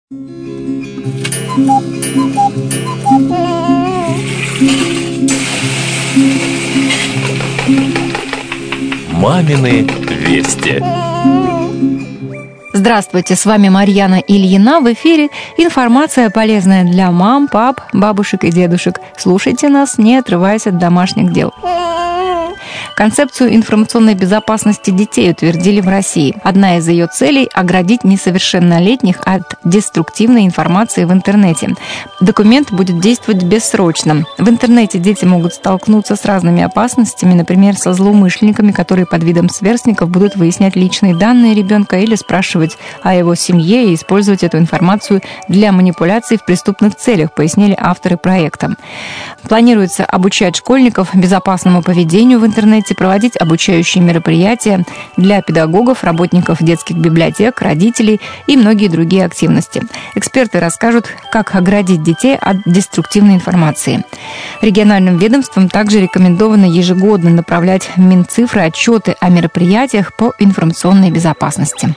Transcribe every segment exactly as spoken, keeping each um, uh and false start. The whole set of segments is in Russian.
Мамины вести. Здравствуйте, с вами Марьяна Ильина. В эфире информация, полезная для мам, пап, бабушек и дедушек. Слушайте нас, не отрываясь от домашних дел. Концепцию информационной безопасности детей утвердили в России. Одна из ее целей – оградить несовершеннолетних от деструктивной информации в интернете. Документ будет действовать бессрочно. В интернете дети могут столкнуться с разными опасностями, например, со злоумышленниками, которые под видом сверстников будут выяснять личные данные ребенка или спрашивать о его семье и использовать эту информацию для манипуляций в преступных целях, пояснили авторы проекта. Планируется обучать школьников безопасному поведению в интернете, проводить обучающие мероприятия для педагогов, работников детских библиотек, родителей и многие другие активности. Эксперты расскажут, как оградить детей от деструктивной информации. Региональным ведомствам также рекомендовано ежегодно направлять в Минцифры отчеты о мероприятиях по информационной безопасности.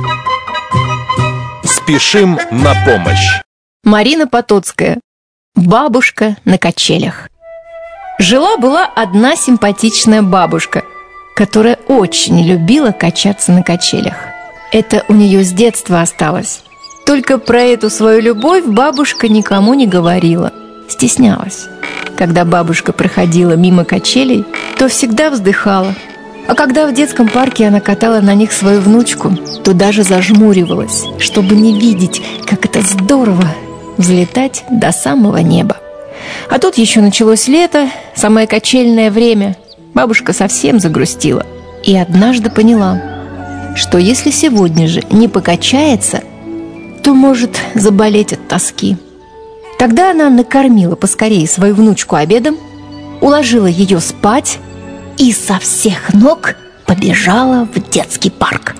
Спешим на помощь. Марина Потоцкая. Бабушка на качелях. Жила-была одна симпатичная бабушка, которая очень любила качаться на качелях. Это у нее с детства осталось. Только про эту свою любовь бабушка никому не говорила, стеснялась. Когда бабушка проходила мимо качелей, то всегда вздыхала. А когда в детском парке она катала на них свою внучку, то даже зажмуривалась, чтобы не видеть, как это здорово взлетать до самого неба. А тут еще началось лето, самое качельное время. Бабушка совсем загрустила и однажды поняла, что если сегодня же не покачается, то может заболеть от тоски. Тогда она накормила поскорее свою внучку обедом, уложила ее спать и со всех ног побежала в детский парк.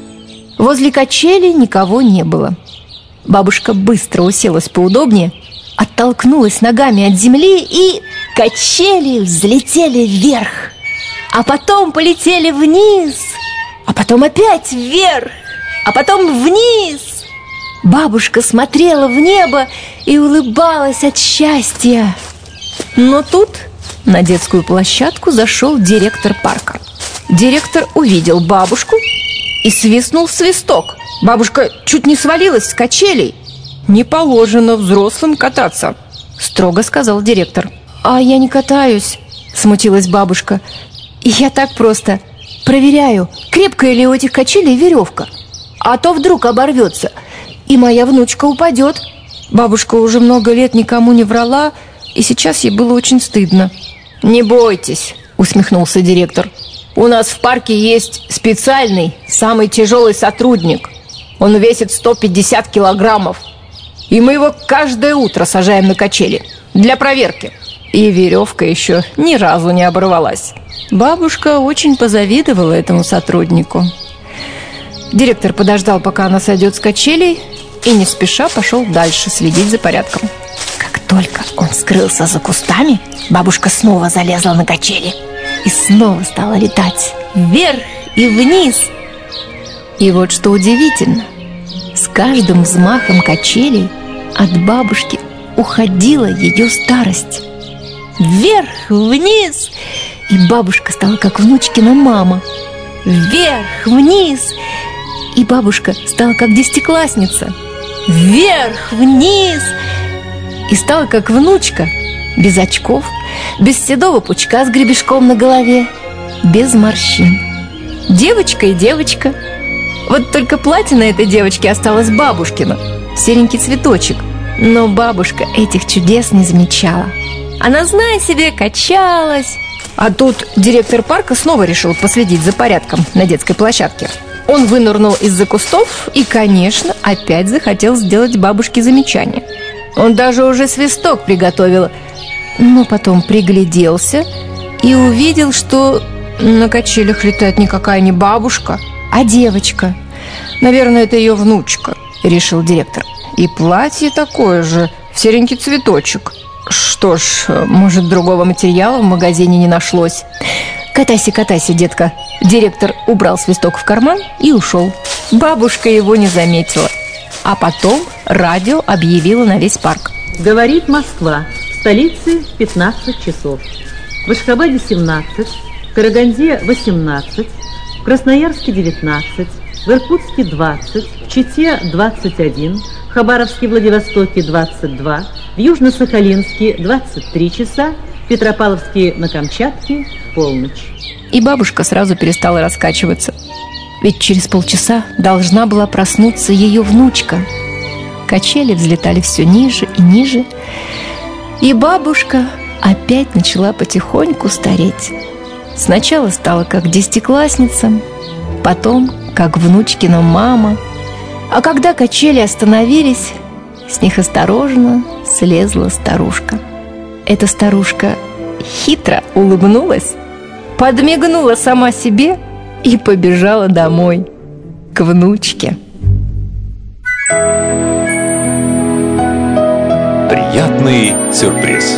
Возле качелей никого не было. Бабушка быстро уселась поудобнее, оттолкнулась ногами от земли, и качели взлетели вверх, а потом полетели вниз, а потом опять вверх, а потом вниз. Бабушка смотрела в небо и улыбалась от счастья. Но тут на детскую площадку зашел директор парка. Директор увидел бабушку и свистнул в свисток. Бабушка чуть не свалилась с качелей. «Не положено взрослым кататься», — строго сказал директор. «А я не катаюсь», — смутилась бабушка. «Я так просто проверяю, крепкая ли у этих качелей веревка. А то вдруг оборвется, и моя внучка упадет». Бабушка уже много лет никому не врала, и сейчас ей было очень стыдно. «Не бойтесь», — усмехнулся директор. «У нас в парке есть специальный, самый тяжелый сотрудник. Он весит сто пятьдесят килограммов. И мы его каждое утро сажаем на качели для проверки. И веревка еще ни разу не оборвалась». Бабушка очень позавидовала этому сотруднику. Директор подождал, пока она сойдет с качелей, и не спеша пошел дальше следить за порядком. Как только он скрылся за кустами, бабушка снова залезла на качели и снова стала летать вверх и вниз. И вот что удивительно, с каждым взмахом качелей от бабушки уходила ее старость. Вверх, вниз, и бабушка стала как внучкина мама. Вверх, вниз, и бабушка стала как десятиклассница. Вверх, вниз, и стала как внучка, без очков, без седого пучка с гребешком на голове, без морщин. Девочка и девочка. Вот только платье на этой девочке осталось бабушкино, серенький цветочек. Но бабушка этих чудес не замечала. Она, зная себе, качалась. А тут директор парка снова решил последить за порядком на детской площадке. Он вынырнул из-за кустов и, конечно, опять захотел сделать бабушке замечание. Он даже уже свисток приготовил, но потом пригляделся и увидел, что на качелях летает никакая не бабушка, а девочка. Наверное, это ее внучка, решил директор. И платье такое же, серенький цветочек. Что ж, может, другого материала в магазине не нашлось. Катайся, катайся, детка. Директор убрал свисток в карман и ушел. Бабушка его не заметила. А потом радио объявило на весь парк. Говорит Москва, в столице пятнадцать часов, в Ашхабаде семнадцать, в Караганде восемнадцать, в Красноярске девятнадцать, в Иркутске двадцать, в Чите двадцать один, в Хабаровске и Владивостоке двадцать два, в Южно-Сахалинске двадцать три часа, в Петропавловске на Камчатке полночь. И бабушка сразу перестала раскачиваться. Ведь через полчаса должна была проснуться ее внучка. Качели взлетали все ниже и ниже, и бабушка опять начала потихоньку стареть. Сначала стала как десятиклассница, потом как внучкина мама. А когда качели остановились, с них осторожно слезла старушка. Эта старушка хитро улыбнулась, подмигнула сама себе и побежала домой, к внучке. Приятный сюрприз.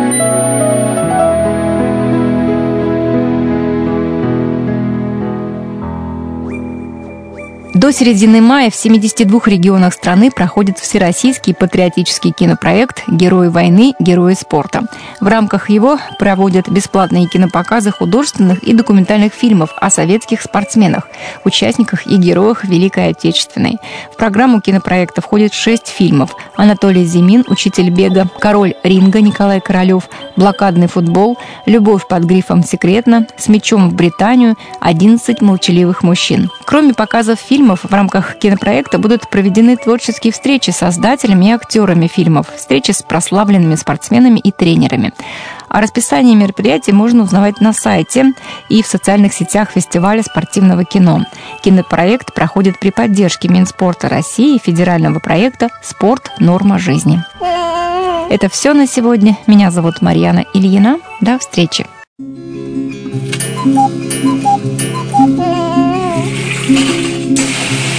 До середины мая в семидесяти двух регионах страны проходит всероссийский патриотический кинопроект «Герои войны, герои спорта». В рамках его проводят бесплатные кинопоказы художественных и документальных фильмов о советских спортсменах, участниках и героях Великой Отечественной. В программу кинопроекта входит шесть фильмов: «Анатолий Зимин, учитель бега», «Король ринга» Николай Королев, «Блокадный футбол», «Любовь под грифом «Секретно», «С мячом в Британию», «одиннадцать молчаливых мужчин». Кроме показов фильмов, в рамках кинопроекта будут проведены творческие встречи с создателями и актерами фильмов, встречи с прославленными спортсменами и тренерами. О расписании мероприятий можно узнавать на сайте и в социальных сетях фестиваля спортивного кино. Кинопроект проходит при поддержке Минспорта России и федерального проекта «Спорт. Норма жизни». Это все на сегодня. Меня зовут Марьяна Ильина. До встречи.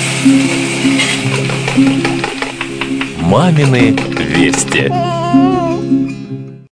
Мамины вести.